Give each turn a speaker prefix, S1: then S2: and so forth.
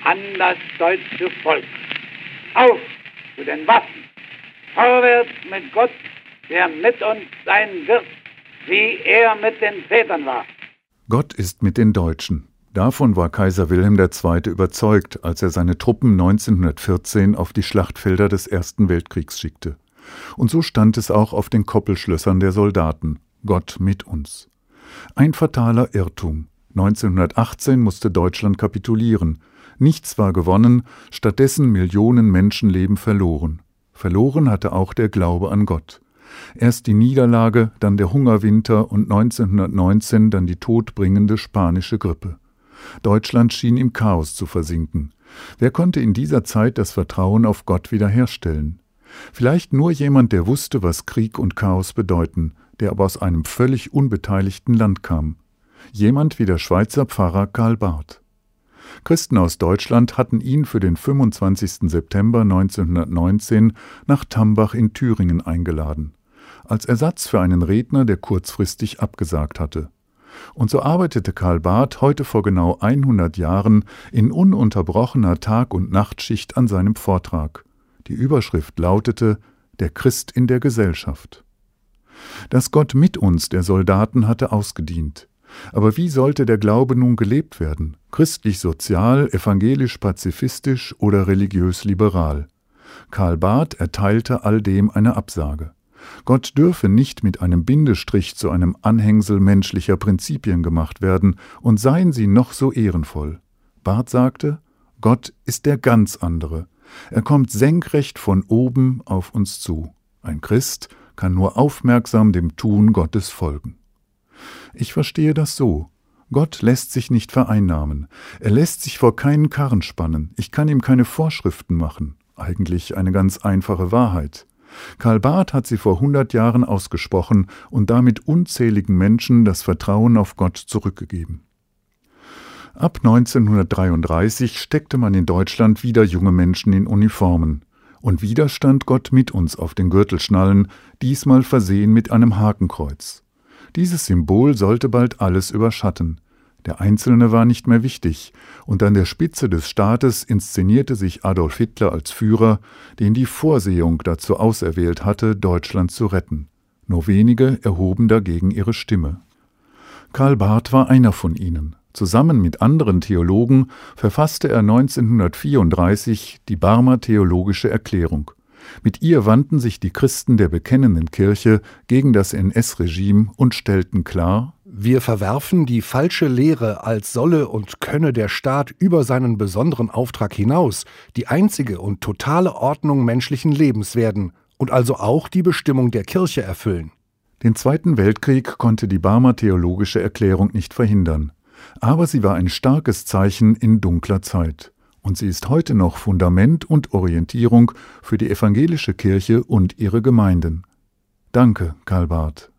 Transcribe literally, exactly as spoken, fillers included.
S1: an das deutsche Volk. Auf zu den Waffen! Vorwärts mit Gott, der mit uns sein wird, wie er mit den Vätern war.
S2: Gott ist mit den Deutschen. Davon war Kaiser Wilhelm der Zweite überzeugt, als er seine Truppen neunzehnhundertvierzehn auf die Schlachtfelder des Ersten Weltkriegs schickte. Und so stand es auch auf den Koppelschlössern der Soldaten: Gott mit uns. Ein fataler Irrtum. neunzehnhundertachtzehn musste Deutschland kapitulieren. Nichts war gewonnen, stattdessen Millionen Menschenleben verloren. Verloren hatte auch der Glaube an Gott. Erst die Niederlage, dann der Hungerwinter und neunzehnhundertneunzehn dann die todbringende spanische Grippe. Deutschland schien im Chaos zu versinken. Wer konnte in dieser Zeit das Vertrauen auf Gott wiederherstellen? Vielleicht nur jemand, der wusste, was Krieg und Chaos bedeuten, der aber aus einem völlig unbeteiligten Land kam. Jemand wie der Schweizer Pfarrer Karl Barth. Christen aus Deutschland hatten ihn für den fünfundzwanzigsten September neunzehnhundertneunzehn nach Tambach in Thüringen eingeladen, als Ersatz für einen Redner, der kurzfristig abgesagt hatte. Und so arbeitete Karl Barth heute vor genau hundert Jahren in ununterbrochener Tag- und Nachtschicht an seinem Vortrag. Die Überschrift lautete: Der Christ in der Gesellschaft. Das Gott mit uns der Soldaten hatte ausgedient. Aber wie sollte der Glaube nun gelebt werden? Christlich-sozial, evangelisch-pazifistisch oder religiös-liberal? Karl Barth erteilte all dem eine Absage. Gott dürfe nicht mit einem Bindestrich zu einem Anhängsel menschlicher Prinzipien gemacht werden, und seien sie noch so ehrenvoll. Barth sagte: Gott ist der ganz andere. Er kommt senkrecht von oben auf uns zu. Ein Christ kann nur aufmerksam dem Tun Gottes folgen. Ich verstehe das so: Gott lässt sich nicht vereinnahmen. Er lässt sich vor keinen Karren spannen. Ich kann ihm keine Vorschriften machen. Eigentlich eine ganz einfache Wahrheit. Karl Barth hat sie vor hundert Jahren ausgesprochen und damit unzähligen Menschen das Vertrauen auf Gott zurückgegeben. Ab neunzehnhundertdreiunddreißig steckte man in Deutschland wieder junge Menschen in Uniformen. Und wieder stand Gott mit uns auf den Gürtelschnallen, diesmal versehen mit einem Hakenkreuz. Dieses Symbol sollte bald alles überschatten. Der Einzelne war nicht mehr wichtig, und an der Spitze des Staates inszenierte sich Adolf Hitler als Führer, den die Vorsehung dazu auserwählt hatte, Deutschland zu retten. Nur wenige erhoben dagegen ihre Stimme. Karl Barth war einer von ihnen. Zusammen mit anderen Theologen verfasste er neunzehnhundertvierunddreißig die Barmer Theologische Erklärung. Mit ihr wandten sich die Christen der bekennenden Kirche gegen das N S-Regime und stellten klar:
S3: Wir verwerfen die falsche Lehre, als solle und könne der Staat über seinen besonderen Auftrag hinaus die einzige und totale Ordnung menschlichen Lebens werden und also auch die Bestimmung der Kirche erfüllen.
S2: Den Zweiten Weltkrieg konnte die Barmer Theologische Erklärung nicht verhindern. Aber sie war ein starkes Zeichen in dunkler Zeit. Und sie ist heute noch Fundament und Orientierung für die evangelische Kirche und ihre Gemeinden. Danke, Karl Barth.